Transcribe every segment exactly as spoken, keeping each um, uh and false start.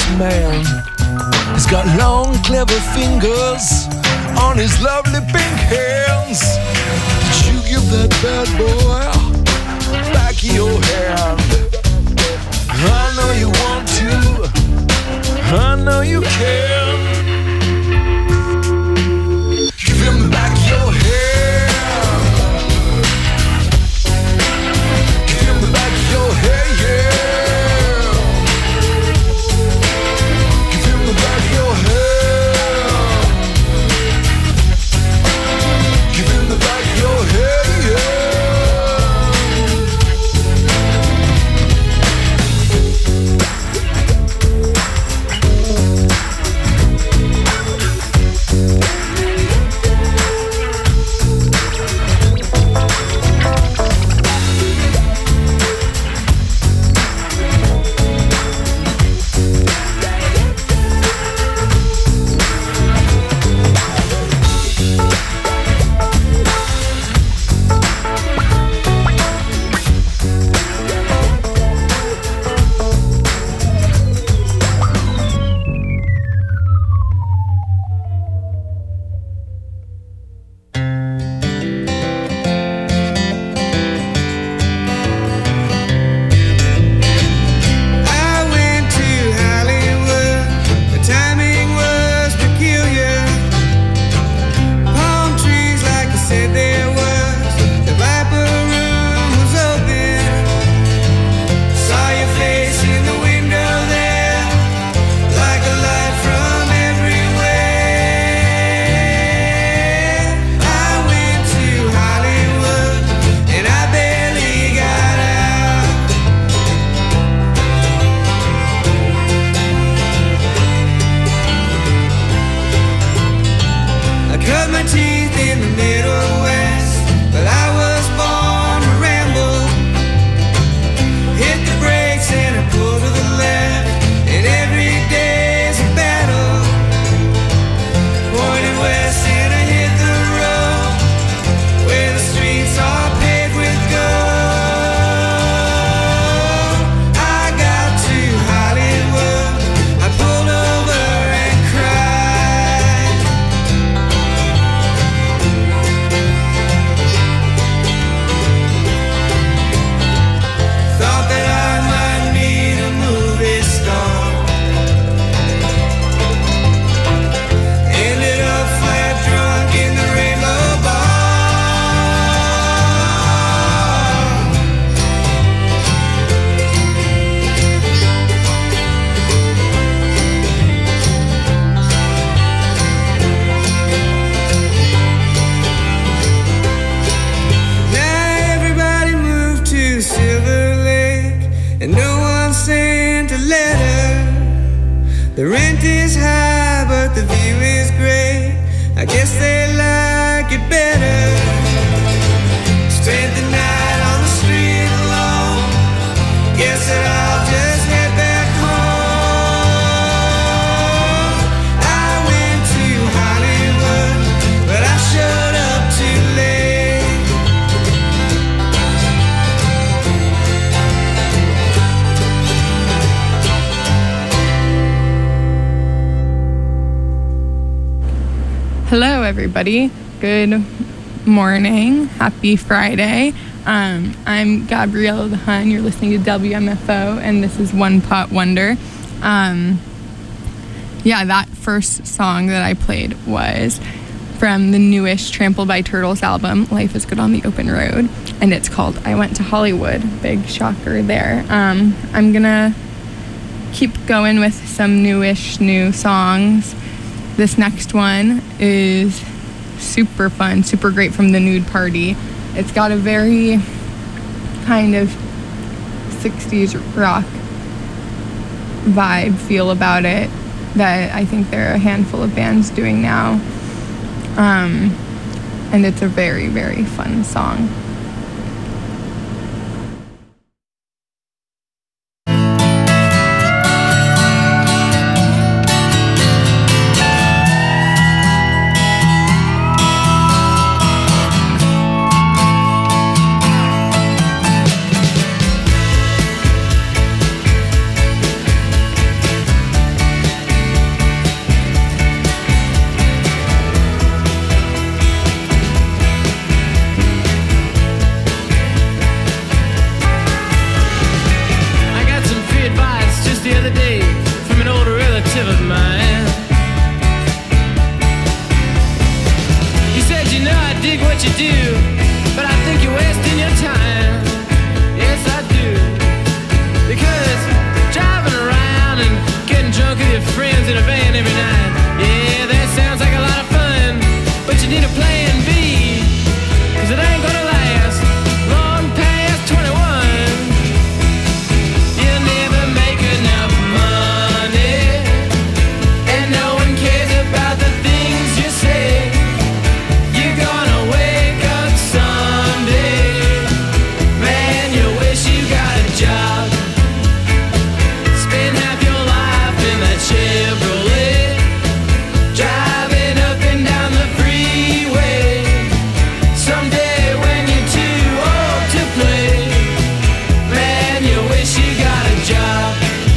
man. He's got long, clever fingers on his lovely pink hands. Did you give that bad boy back your hand? I know you want to, I know you can. Give him back your hand. Give him back your hair, yeah. Give him back your hair. Give him back your hair, yeah. The rent is high, but the view is great. I guess they like it better. Spent the night on the street alone. Guess that I'll just head back home. I went to Hollywood, but I showed up too late. Hello, everybody. Good morning. Happy Friday. Um, I'm Gabriella DeHun. You're listening to W M F O, and this is One Pot Wonder. Um, yeah, that first song that I played was from the newish Trampled by Turtles album, Life is Good on the Open Road, and it's called I Went to Hollywood. Big shocker there. Um, I'm gonna keep going with some newish new songs. This next one is super fun, super great, from the Nude Party. It's got a very kind of sixties rock vibe feel about it that I think there are a handful of bands doing now. Um, and it's a very, very fun song. dig what you do, but I think you're wasting your time. Yes, I do. Because driving around and getting drunk with your friends in a van every night, yeah, that sounds like a lot of fun, but you need a plan B, cause it ain't gonna last long past twenty-one. You'll never make enough money, and no one cares about the things you say. You're gonna wake up someday, man, you wish you got a job. Spend half your life in that Chevrolet, driving up and down the freeway. Someday when you're too old to play, man, you wish you got a job.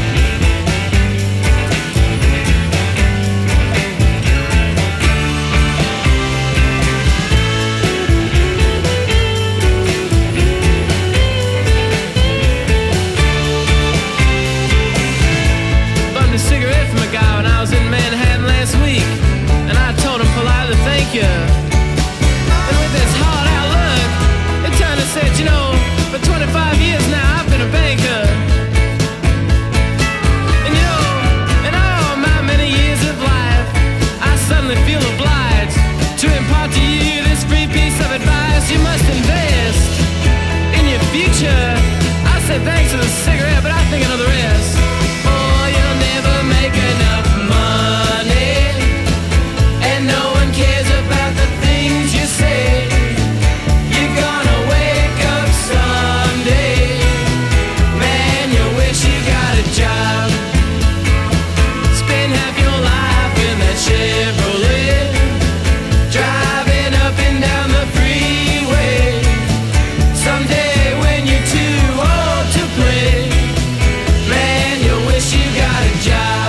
Bummed a cigarette from a guy when I was in Manhattan last week, and I told him politely thank you. And with this hard outlook, it turned and said, you know, for twenty-five years now I've been a banker. And you know, in all my many years of life, I suddenly feel obliged to impart to you this free piece of advice. You must invest in your future. I said thanks for the cigarette, but I think I know the rest. Oh, you'll never make enough money, and no one cares about the things you say. You're gonna wake up someday, man, you wish you got a job. Spend half your life in that Chevrolet, driving up and down the freeway. Someday when you're too old to play, man, you wish you got a job.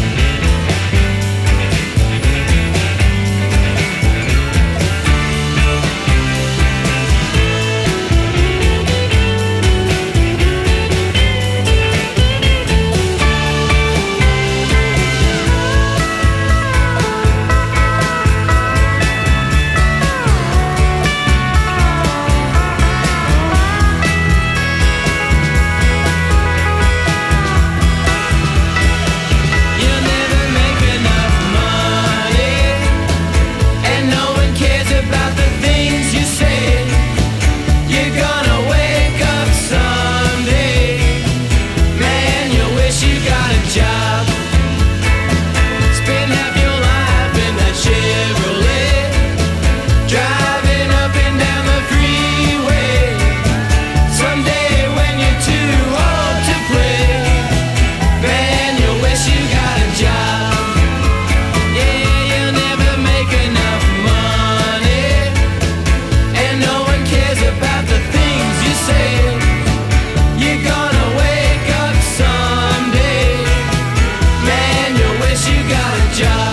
You'll never make enough money, and no one cares about the things you say. You're gonna wake up someday, man, you wish you got a job. Spend half your life in that Chevrolet, driving up and down the freeway. Someday when you're too old to play, man, you wish you got a job. Yeah, you'll never make enough money, and no one cares about the things you say. You're gonna wake up someday, man, you wish you got a job.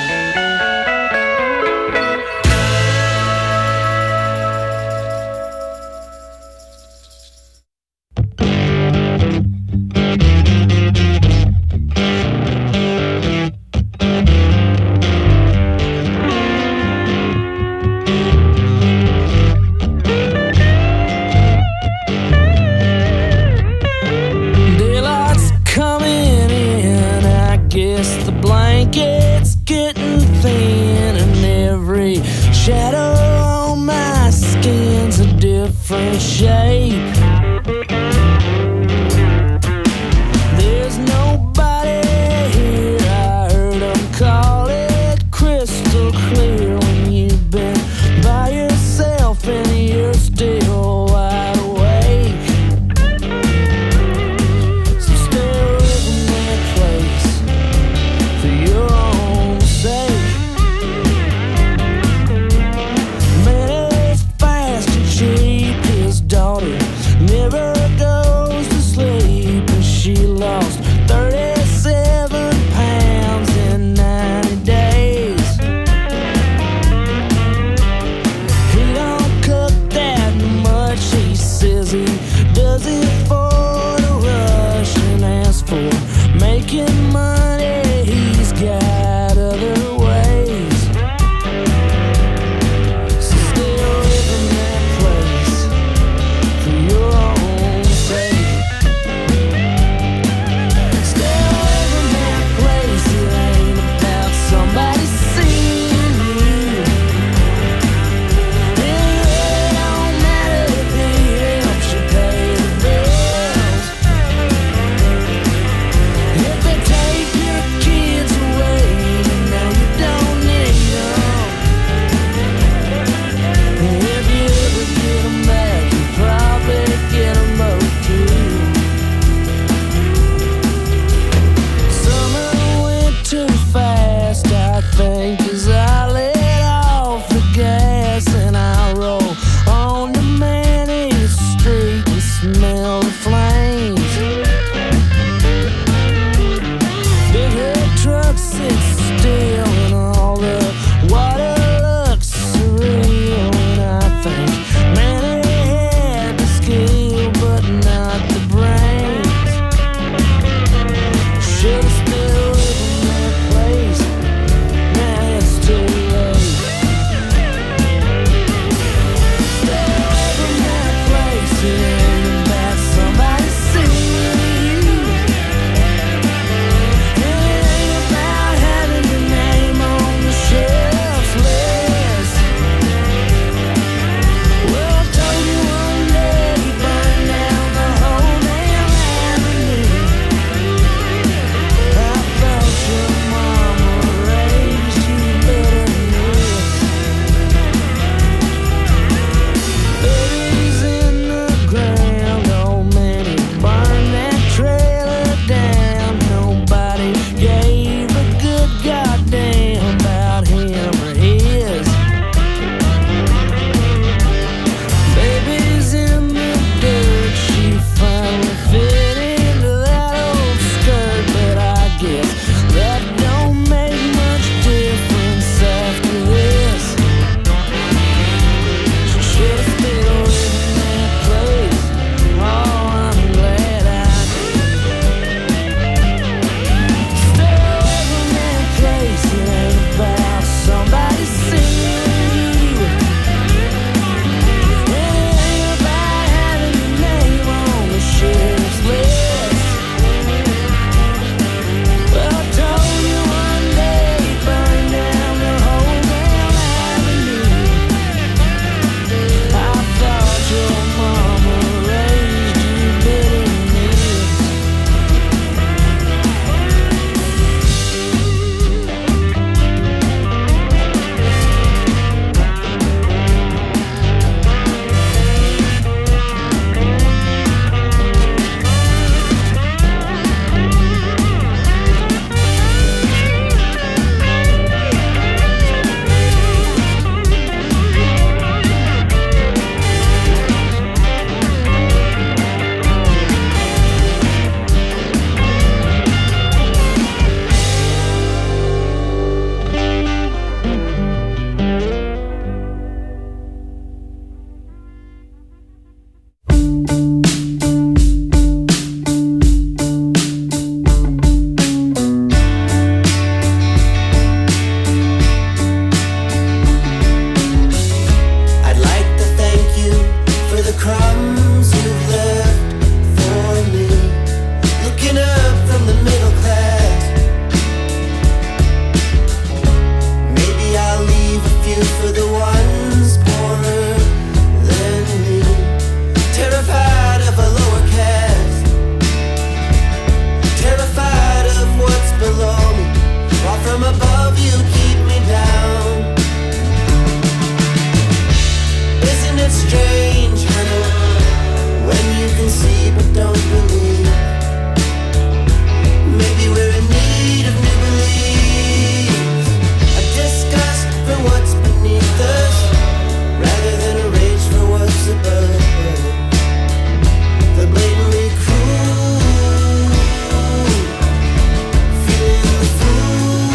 Daylight's coming in, I guess the blanket's getting thin, and every shadow on my skin's a different shape. There's nobody here, I heard 'em call it crystal clear when you've been by yourself and you're still wide awake. So stay away from that place for your own sake. Man, it's fast and cheap, his daughter love you keep me down. Isn't it strange, honey, when you can see but don't believe? Maybe we're in need of new beliefs, a disgust for what's beneath us, rather than a rage for what's above. The blatantly cruel, feeling the fool.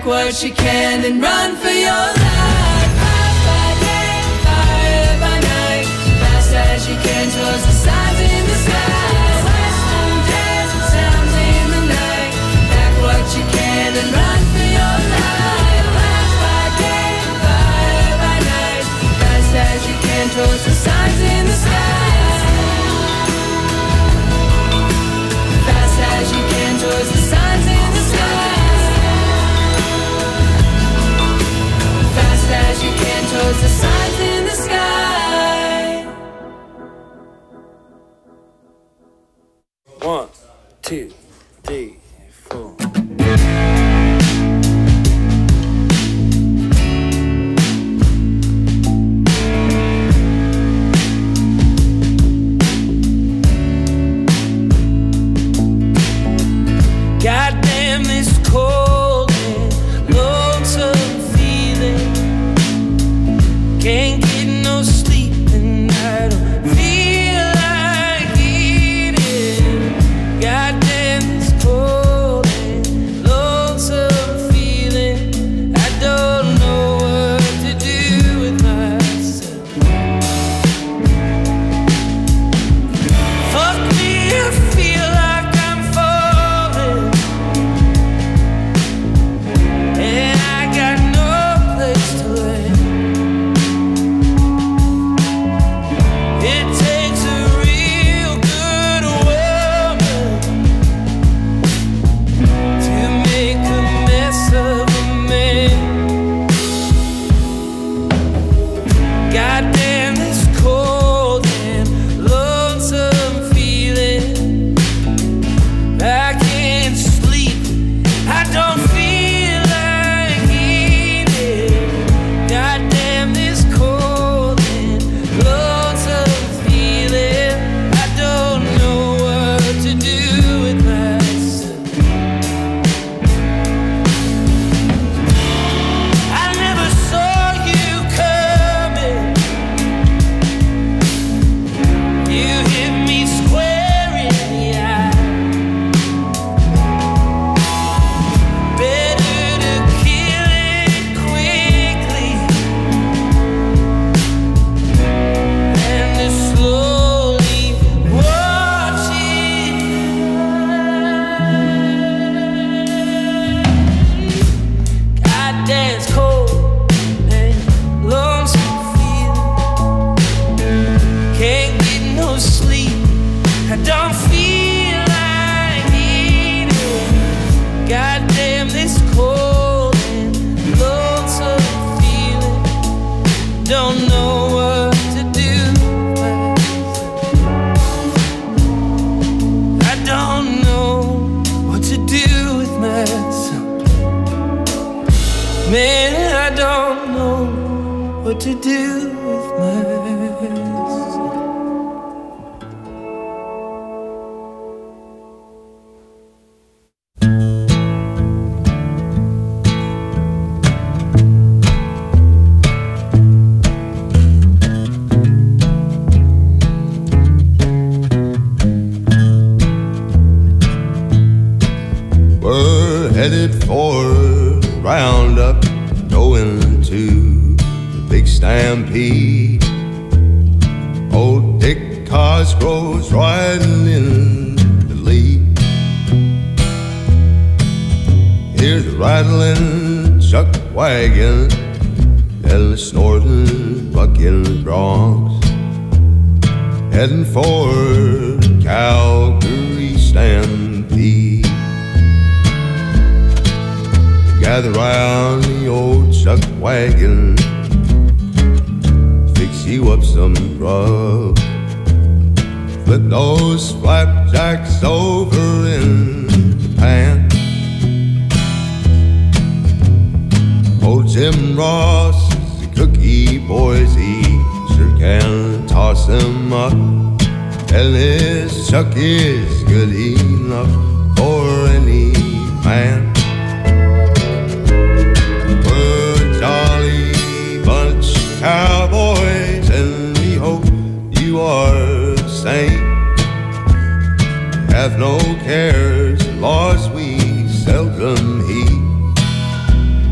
what you can and run for your life. Fast by day, fire by night, fast as you can towards the signs in the sky. Western desert sounds in the night, pack what you can and run for your life. Fast by day, fire by night, fast as you can towards the signs in the sky. Fast as you can towards the signs in the sky. Fast as you can towards the signs in the sky. One, two, three, four. Goddamn this cold and lonesome feeling. Can't get no sleep and I don't feel like eating. Goddamn this cold and lonesome feeling. I don't know what to do with myself. Fuck me, I feel like I'm falling, and I got no place to land. It takes a real good woman to make a mess of a man. Goddamn this cold and lonesome feeling. I can't sleep, I don't feel like eating. Goddamn this cold and lonesome feeling. I don't know what to do with myself. I never saw you coming. You hit me square in the eye. Better to kill it quickly than to slowly watch it die. Goddamn, it's cold and lonesome feeling. Can't get no sleep, I don't feel like eating. Goddamn this cold and lonesome feeling. Don't know what to do. I don't know what to do with myself. Man, I don't know what to do with myself. We're headed for a roundup, going to the big stampede. Old Dick Cosgrove's riding in the lead. Here's the rattling chuck wagon and the snorting bucking broncs, heading for the Calgary stampede. Gather round the old chuck wagon, fix you up some grub, flip those flapjacks over in the pan. Old Jim Ross is a cookie, boys, he sure can toss them up, and his chuck is good enough for any man. Cowboys, and we hope you are the same. Have no cares, laws we seldom heed.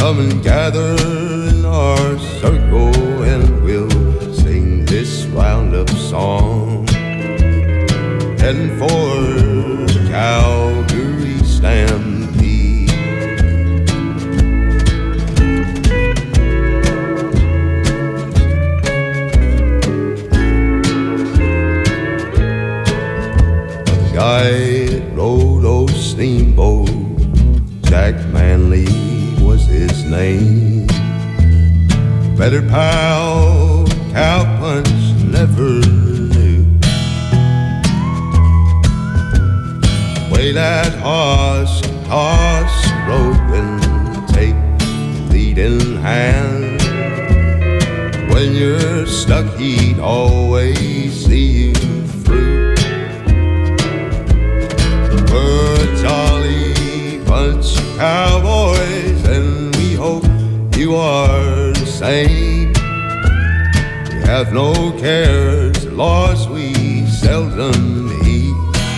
Come and gather in our circle and we'll sing this roundup song. Heading for Calgary Stampede. The guy that rode those steamboats, Jack Manley was his name. Better pal, Cowpunch never knew. Way that horse, toss rope and take lead in hand. When you're stuck, he'd always see you through. We're a jolly bunch of cowboys, and we hope you are the same. We have no cares, laws we seldom heed.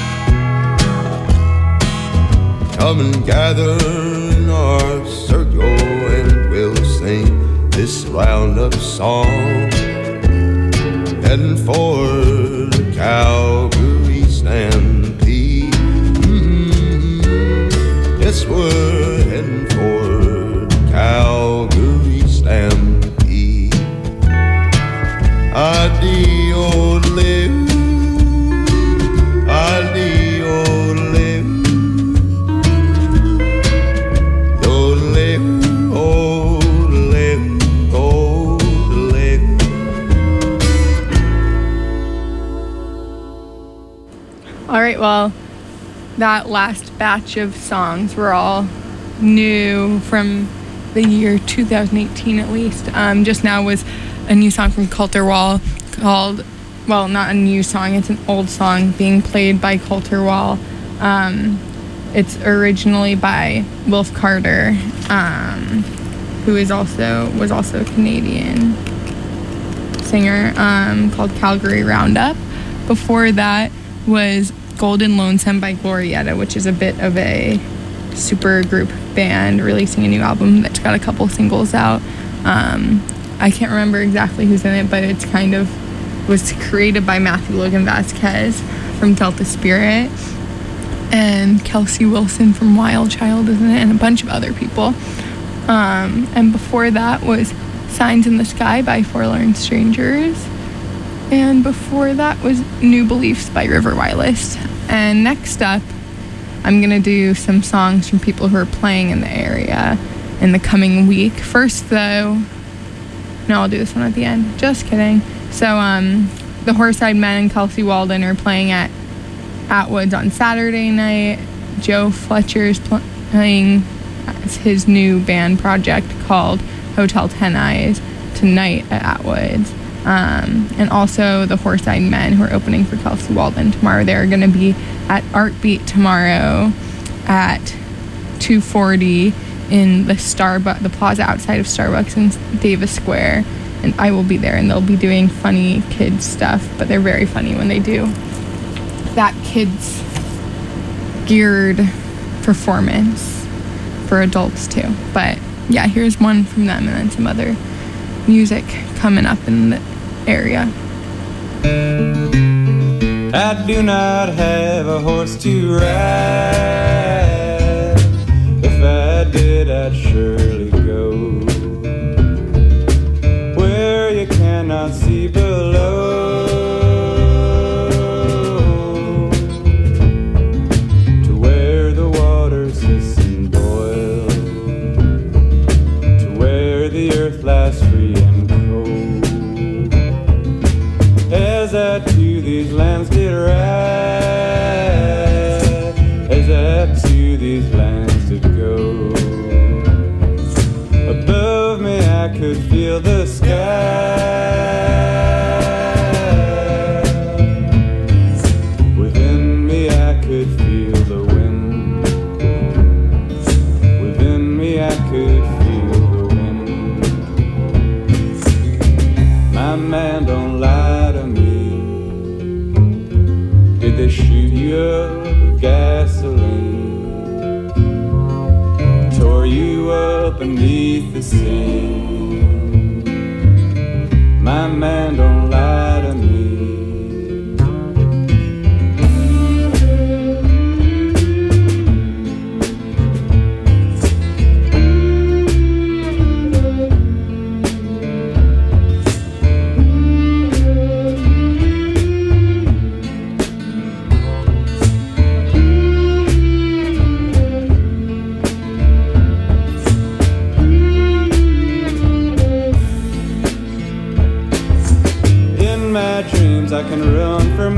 Come and gather in our circle and we'll sing this roundup song. Heading for the Calgary Stampede. Mm-hmm. Yes, we're heading for the Calgary Stampede. Adio live, adio live. All right, well, that last batch of songs were all new from the year two thousand eighteen at least. Um, just now was a new song from Coulter Wall called, well, not a new song, it's an old song being played by Coulter Wall. Um, it's originally by Wilf Carter, um, who is also was also a Canadian singer, um, called Calgary Roundup. Before that was Golden Lonesome by Glorietta, which is a bit of a super group band releasing a new album that's got a couple singles out. Um, I can't remember exactly who's in it, but it's kind of was created by Matthew Logan Vasquez from Delta Spirit and Kelsey Wilson from Wild Child, isn't it? And a bunch of other people. Um, and before that was Signs in the Sky by Forlorn Strangers. And before that was New Beliefs by River Wireless. And next up, I'm going to do some songs from people who are playing in the area in the coming week. First, though, no, I'll do this one at the end. Just kidding. So, um, the Horseside Men and Kelsey Walden are playing at Atwoods on Saturday night. Joe Fletcher's pl- playing his new band project called Hotel Ten Eyes tonight at Atwoods. Um, and also the Horseside Men, who are opening for Kelsey Walden tomorrow. They're going to be at Art Beat tomorrow at two forty in the Starbucks, the plaza outside of Starbucks in Davis Square. And I will be there, and they'll be doing funny kids stuff, but they're very funny when they do that kids geared performance for adults too. But yeah, here's one from them, and then some other music coming up in the area. I do not have a horse to ride. If I did, I'd surely go where you cannot see below, to where the waters hiss and boil, to where the earth lies free and cold. As I to these lands did ride, as I to these lands did go, up beneath the sea. My man don't lie to me. I can run for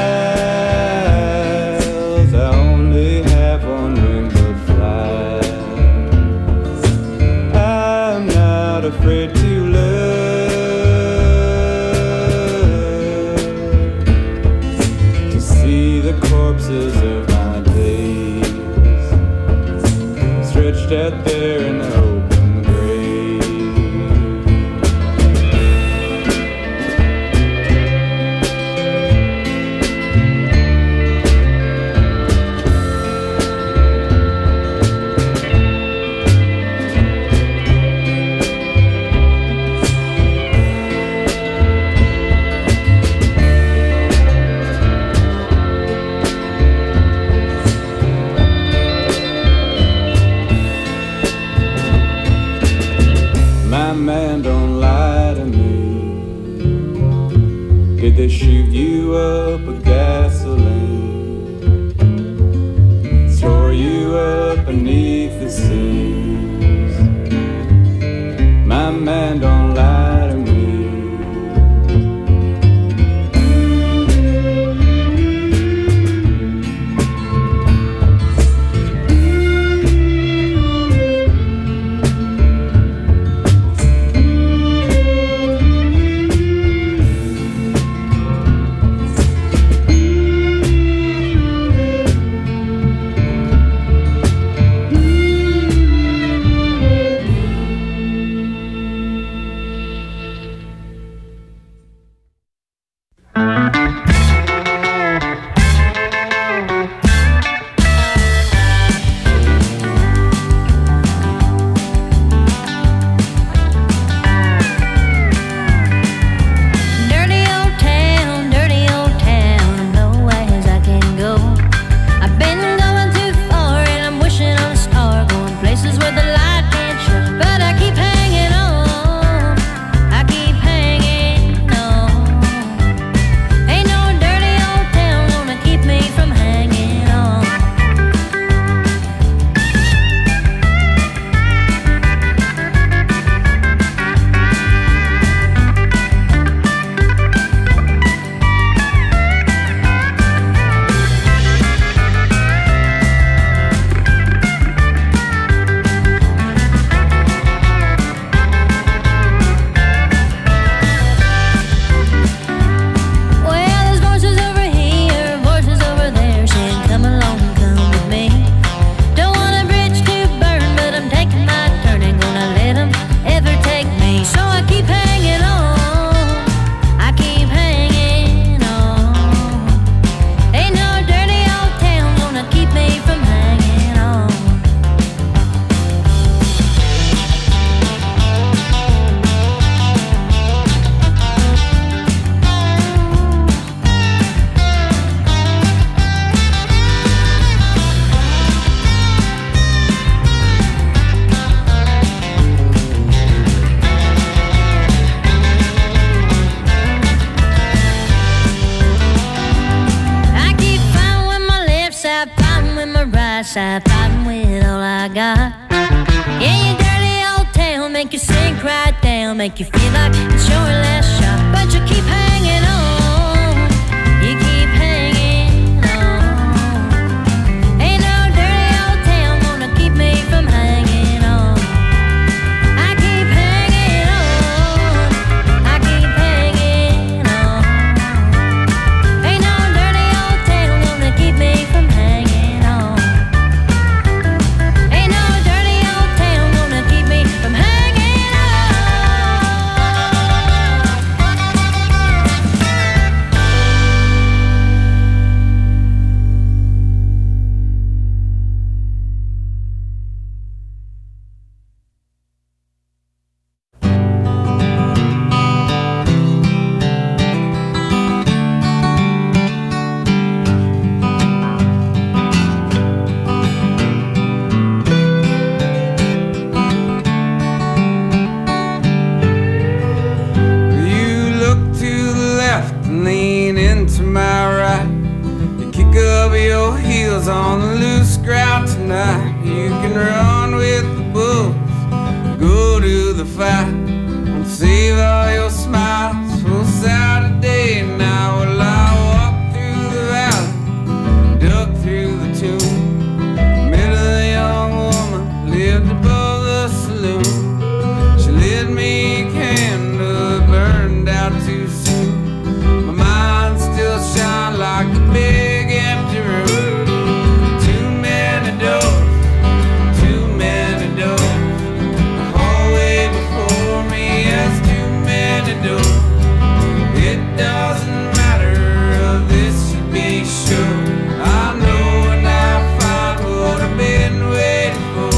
miles. I only have one wing to fly. I'm not afraid to look to see the corpses of my days stretched out there in the open they shoot you up with gasoline, store you up beneath the seas. My man don't lie to me. Side fighting with all I got. Yeah, your dirty old tail make you sink right down, make you feel like it's your last shot, but you keep hanging on. You keep hanging on. Ain't no dirty old tail gonna keep me from hanging on. I keep hanging on. I keep hanging on. Ain't no dirty old tail gonna keep me from hanging on. From hanging on. you can run with the bulls, go to the fight, and save all your smiles for Saturday night. Well, I walked through the valley, dug through the tomb, met a young woman, lived above the saloon. She lit me a candle, it burned out too soon. My mind still shines like a big empty room. Too many doors, too many doors. The hallway before me has too many doors. It doesn't matter, this should be sure. I know when I find what I've been waiting for.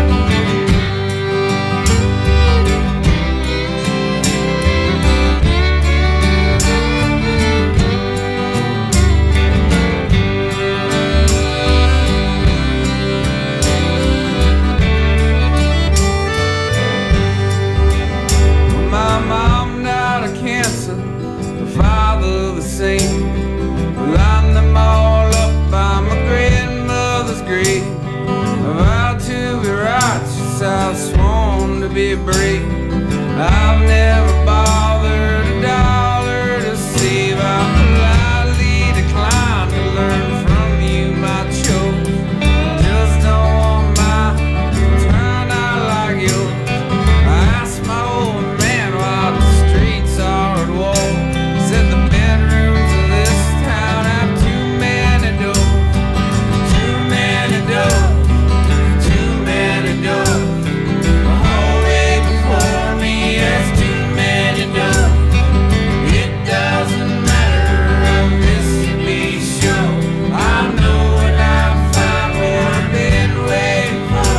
My mom died of cancer, my father the same. Lined them all up by my grandmother's grave. I vowed to be righteous, I've sworn to be brave. I've never bothered a dollar to save. I politely declined to learn from you my chores. Just don't want mine to turn out like yours. I asked my old man why the streets are at war. Said the bedrooms of this town have too many doors. Too many doors, too many doors. The hallway before me has too many doors. It doesn't matter, this should be sure. I know when I find what I've been waiting for.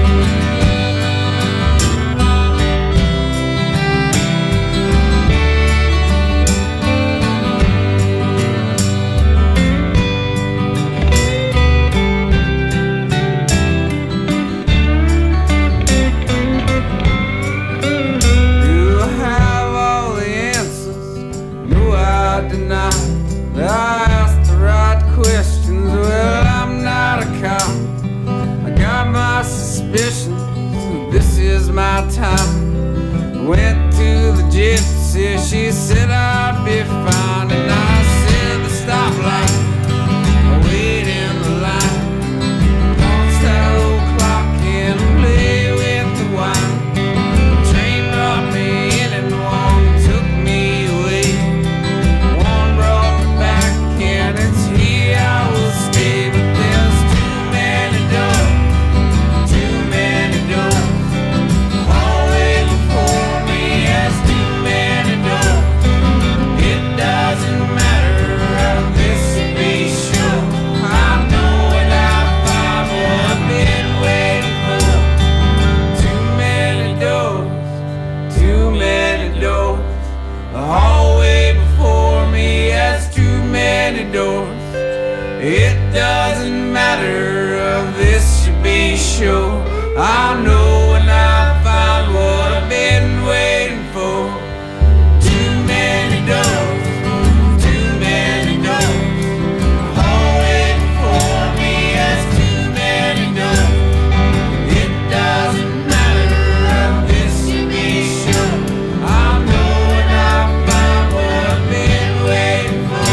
Do I have all the answers? No, I deny. I asked the right questions. Well, I'm not a cop. I got my suspicions. This is my time. Went to the gypsy. She said I'd be fine, and I said the stoplight. I wait in the line. Punch that old clock and play with the wine. Train brought me in and one took me away. One brought me back and it's here I will stay. But there's too many doors, too many doors. The hallway before me has too many doors. It doesn't matter, this should be sure. I know when I find what I've been waiting for. Too many doors, too many doors. The hallway before me has too many doors. It doesn't matter, this should be sure. I know when I find what I've been waiting for. Too many doors, too many doors. The hallway before me has too many doors. It doesn't matter, this should be sure. I know when I find what I've been waiting for.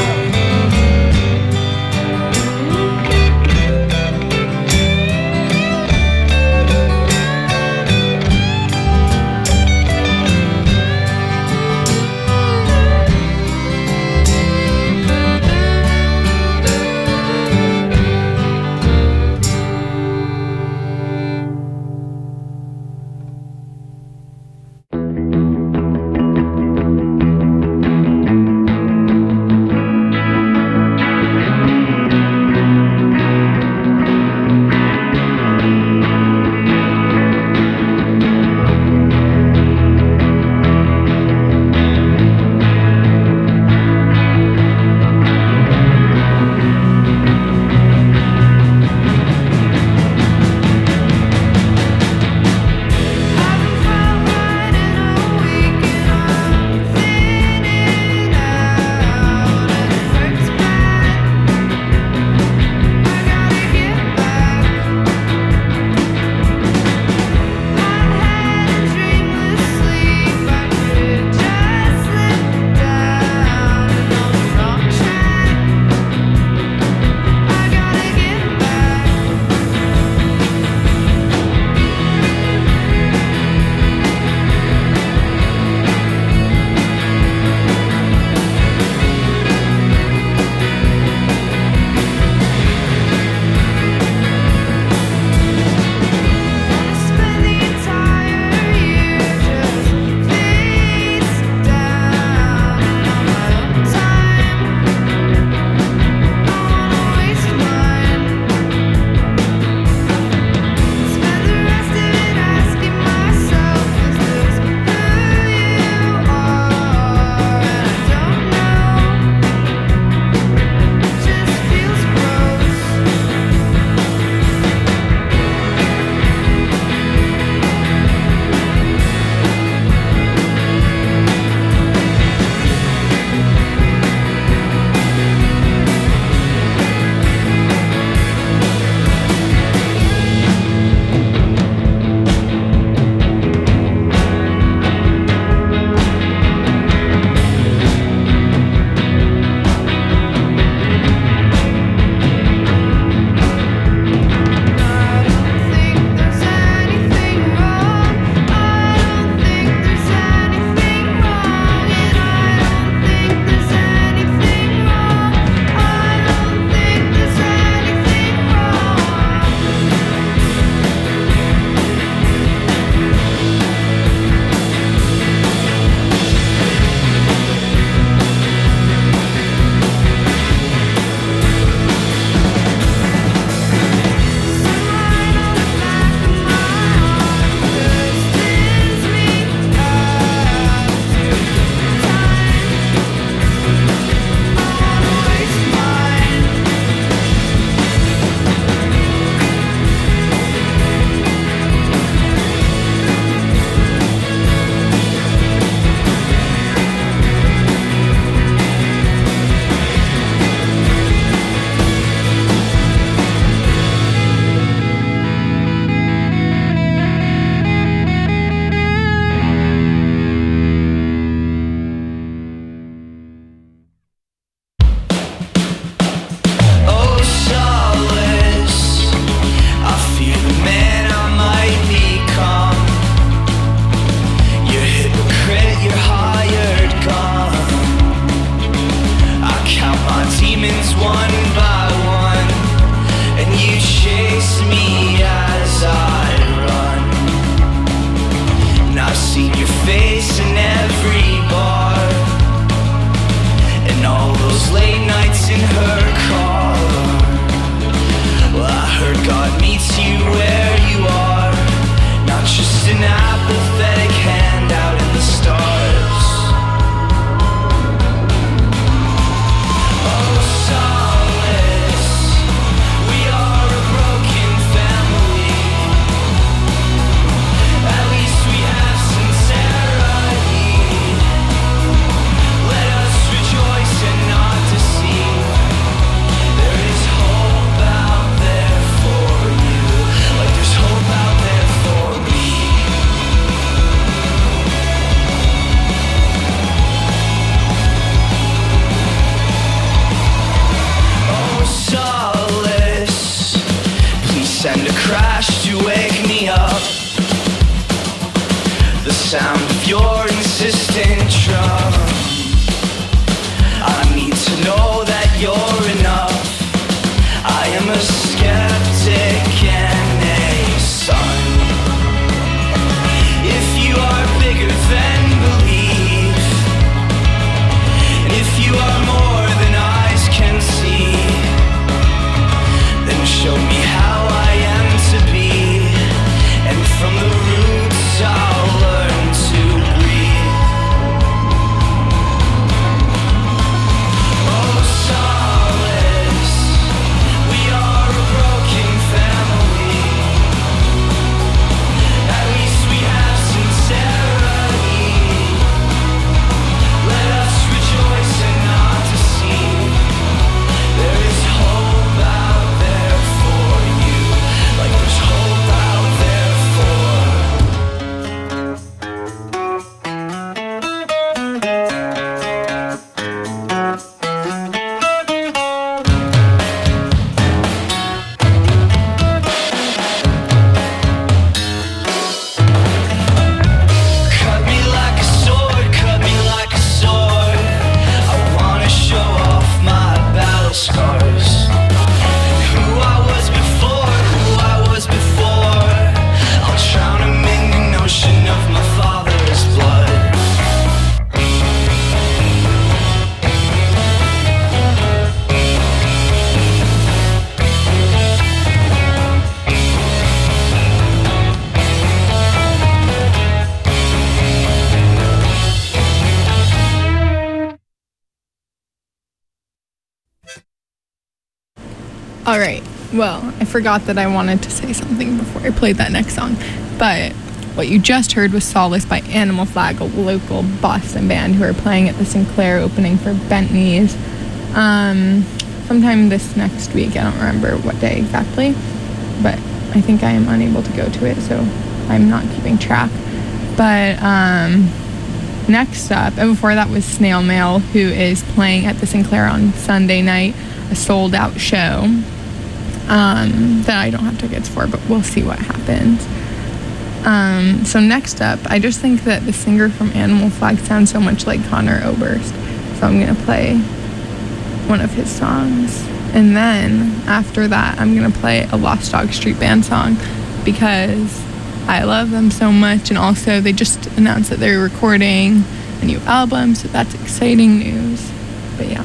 All right. Well, I forgot that I wanted to say something before I played that next song. But what you just heard was Solace by Animal Flag, a local Boston band who are playing at the Sinclair opening for Bent Knees. Um, sometime this next week. I don't remember what day exactly. But I think I am unable to go to it, so I'm not keeping track. But um, next up, and before that was Snail Mail, who is playing at the Sinclair on Sunday night, a sold-out show um, that I don't have tickets for, but we'll see what happens. Um, so next up, I just think that the singer from Animal Flag sounds so much like Conor Oberst, so I'm going to play one of his songs. And then after that, I'm going to play a Lost Dog Street Band song because I love them so much. And also they just announced that they're recording a new album, so that's exciting news. But yeah.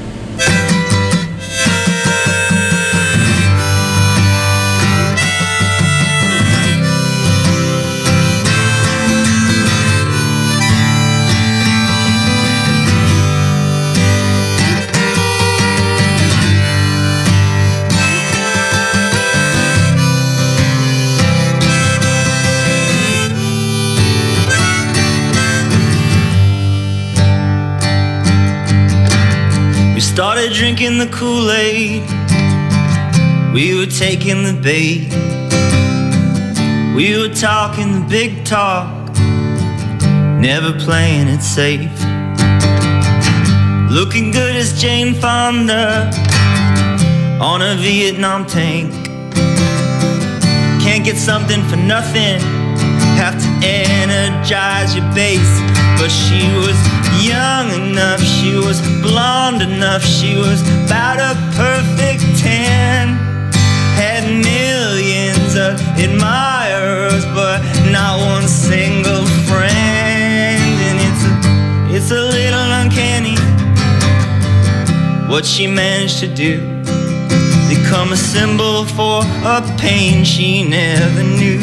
Started drinking the Kool-Aid. We were taking the bait. We were talking the big talk, never playing it safe. Looking good as Jane Fonda on a Vietnam tank. Can't get something for nothing, have to energize your base. But she was young enough, she was blonde enough, she was about a perfect ten. Had millions of admirers, but not one single friend. And it's a, it's a little uncanny what she managed to do, become a symbol for a pain she never knew.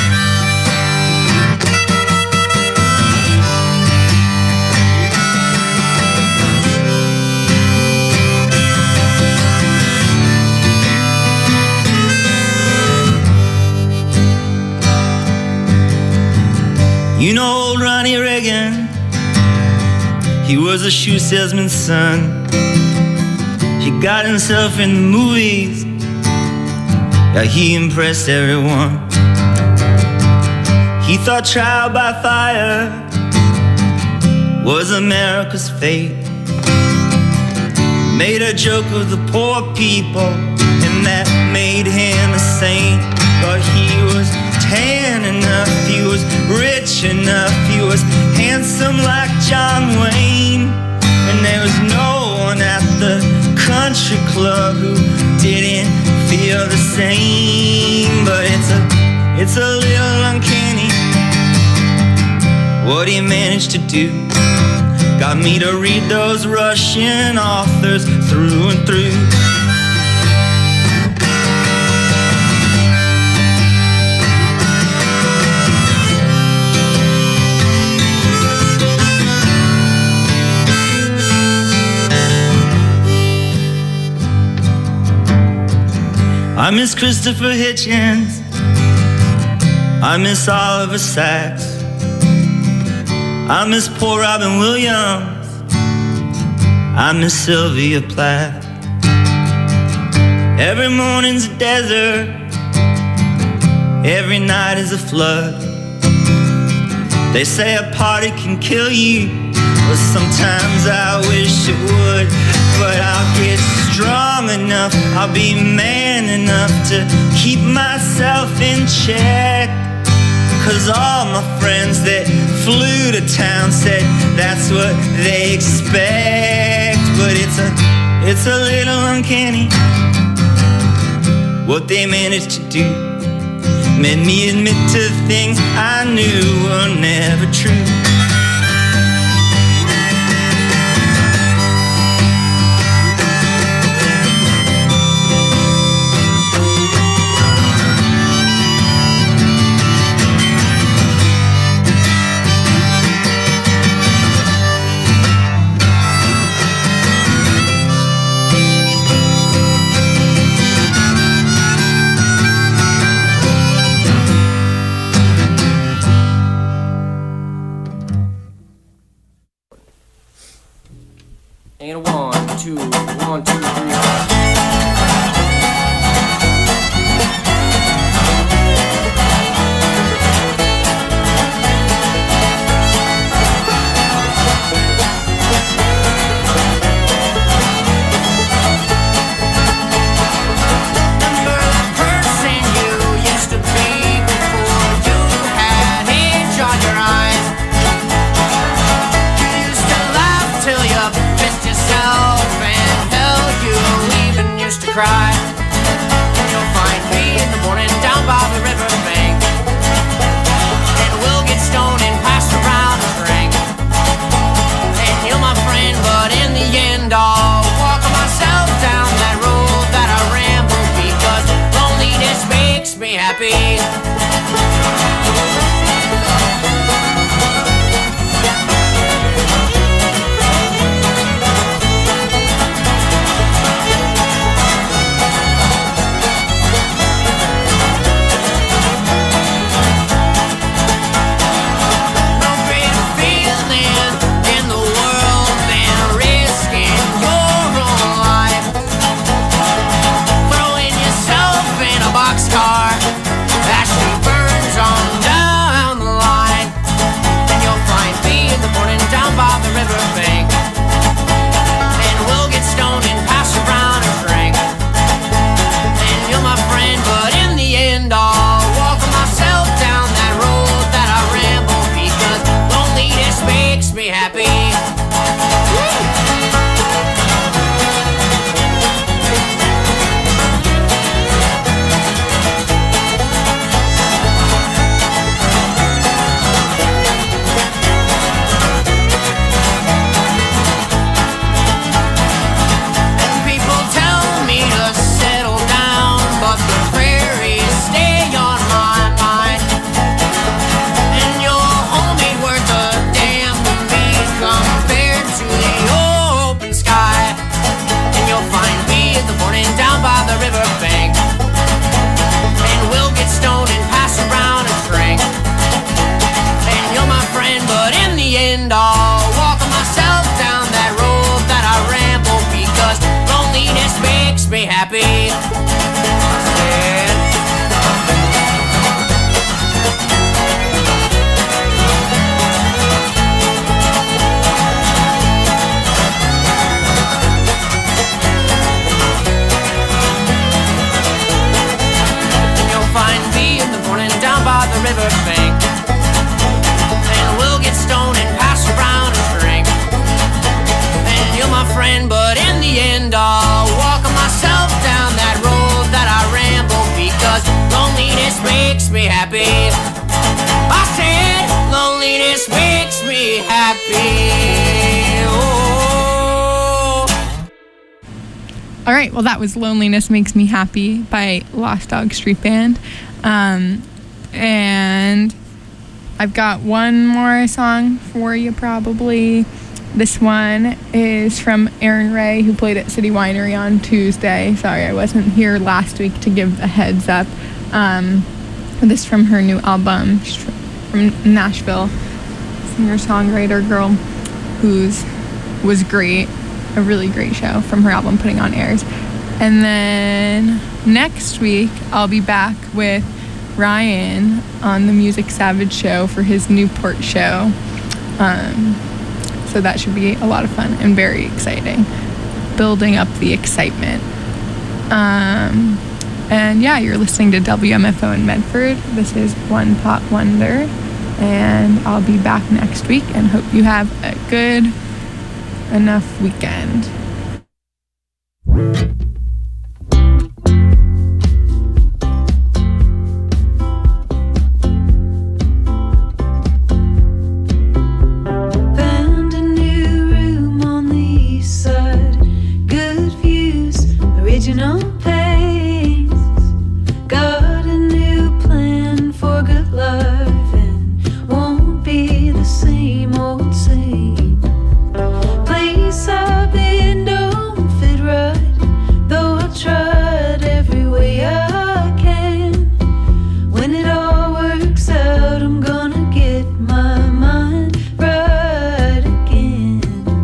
You know old Ronnie Reagan, he was a shoe salesman's son. He got himself in the movies, yeah, he impressed everyone. He thought trial by fire was America's fate. Made a joke of the poor people, and that made him a saint. But he was tan enough, he was rich enough, he was handsome like John Wayne. And there was no one at the country club who didn't feel the same. But it's a, it's a little uncanny what he managed to do. Got me to read those Russian authors through and through. I miss Christopher Hitchens, I miss Oliver Sacks, I miss poor Robin Williams, I miss Sylvia Plath. Every morning's a desert, every night is a flood. They say a party can kill you, but sometimes I wish it would. But I'll get strong enough, I'll be man enough to keep myself in check. Cause all my friends that flew to town said that's what they expect. But it's a, it's a little uncanny what they managed to do. Made me admit to things I knew were never true. ever think. And we'll get stoned and pass around a drink. And you're my friend, but in the end I'll walk myself down that road that I ramble, because loneliness makes me happy. I said loneliness makes me happy. Oh. All right, well, that was Loneliness Makes Me Happy by Lost Dog Street Band. Um, and I've got one more song for you, probably. This one is from Erin Ray, who played at City Winery on Tuesday. Sorry, I wasn't here last week to give a heads up. Um, this is from her new album. She's from Nashville. Singer-songwriter girl who's was great. A really great show from her album Putting on Airs. And then next week, I'll be back with Ryan on the Music Savage show for his Newport show. Um, so that should be a lot of fun and very exciting. Building up the excitement. Um, and yeah, you're listening to W M F O in Medford. This is One Pot Wonder. And I'll be back next week and hope you have a good enough weekend. Found a new room on the east side. Good views, original pace. Got a new plan for good life and won't be the same old same. Place I've been don't fit right, though I tried every way I can. When it all works out, I'm gonna get my mind right again.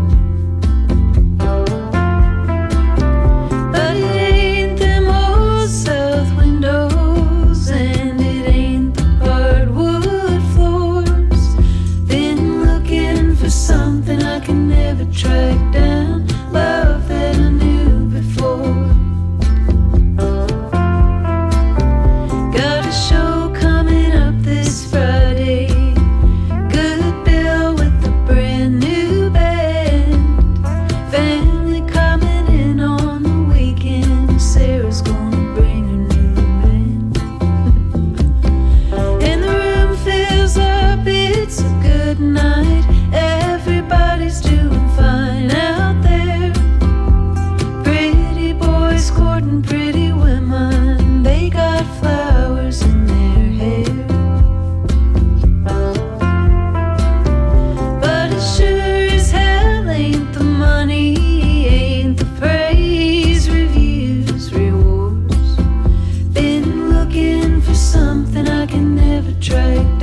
But it ain't them old south windows, and it ain't the hardwood floors. Been looking for something I can never track down, love that I knew before. Got a show coming up this Friday. Good bill with a brand new band. Family coming in on the weekend. Sarah's gonna bring her new man. And the room fills up, it's a good night. Everybody's doing fine out there. Pretty boys courting pretty women. They got flowers in their hair. But it sure as hell ain't the money, ain't the praise, reviews, rewards. Been looking for something I can never track down.